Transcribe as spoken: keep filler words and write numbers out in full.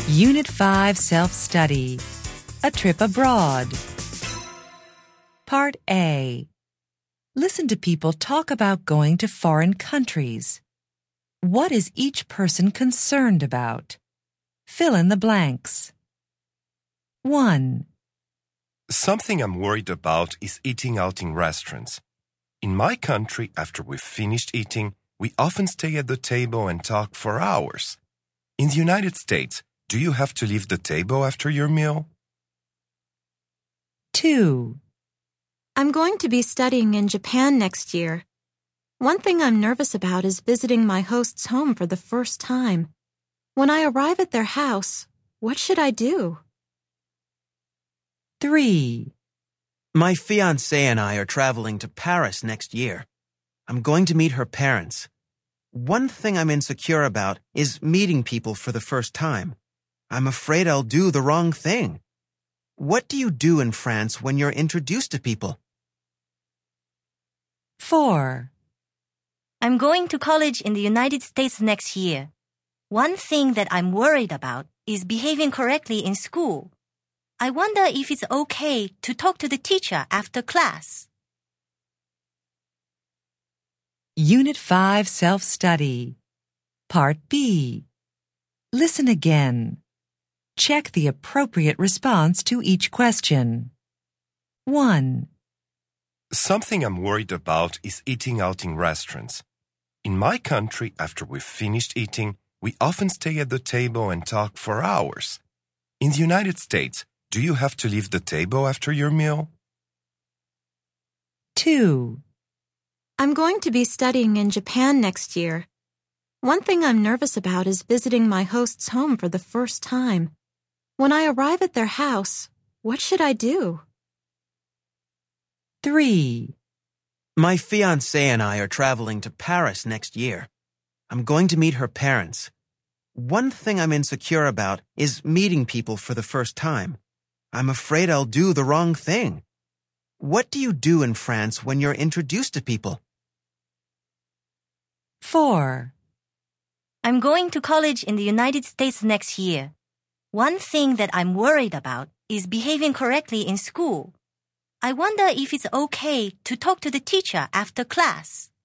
Unit five Self-Study. A Trip Abroad. Part A. Listen to people talk about going to foreign countries. What is each person concerned about? Fill in the blanks. one. Something I'm worried about is eating out in restaurants. In my country, after we've finished eating, we often stay at the table and talk for hours. In the United States, do you have to leave the table after your meal? two. I'm going to be studying in Japan next year. One thing I'm nervous about is visiting my host's home for the first time. When I arrive at their house, what should I do? three. My fiancée and I are traveling to Paris next year. I'm going to meet her parents. One thing I'm insecure about is meeting people for the first time. I'm afraid I'll do the wrong thing. What do you do in France when you're introduced to people? four. I'm going to college in the United States next year. One thing that I'm worried about is behaving correctly in school. I wonder if it's okay to talk to the teacher after class. Unit five Self-Study. Part B. Listen again. Check the appropriate response to each question. one. Something I'm worried about is eating out in restaurants. In my country, after we've finished eating, we often stay at the table and talk for hours. In the United States, do you have to leave the table after your meal? two. I'm going to be studying in Japan next year. One thing I'm nervous about is visiting my host's home for the first time. When I arrive at their house, what should I do? three. My fiancée and I are traveling to Paris next year. I'm going to meet her parents. One thing I'm insecure about is meeting people for the first time. I'm afraid I'll do the wrong thing. What do you do in France when you're introduced to people? four. I'm going to college in the United States next year. One thing that I'm worried about is behaving correctly in school. I wonder if it's okay to talk to the teacher after class.